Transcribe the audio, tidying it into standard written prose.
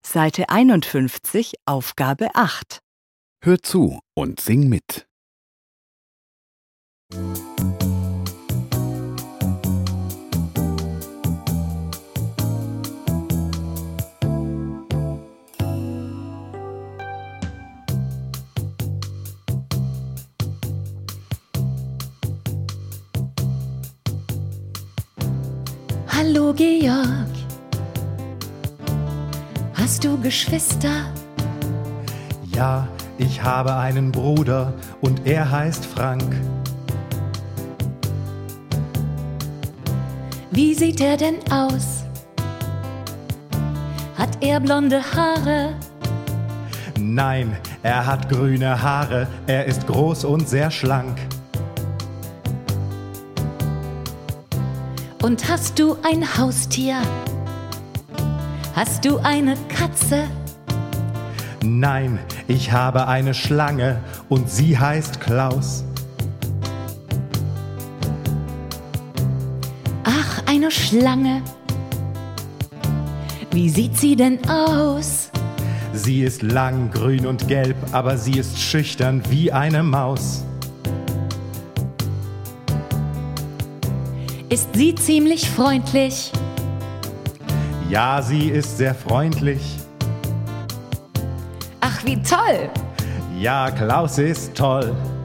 Seite 51, Aufgabe 8. Hör zu und sing mit. Hallo Georg, hast du Geschwister? Ja, ich habe einen Bruder und er heißt Frank. Wie sieht er denn aus? Hat er blonde Haare? Nein, er hat grüne Haare, er ist groß und sehr schlank. Und hast du ein Haustier? Hast du eine Katze? Nein, ich habe eine Schlange und sie heißt Klaus. Ach, eine Schlange. Wie sieht sie denn aus? Sie ist lang, grün und gelb, aber sie ist schüchtern wie eine Maus. Ist sie ziemlich freundlich? Ja, sie ist sehr freundlich. Ach, wie toll! Ja, Klaus ist toll.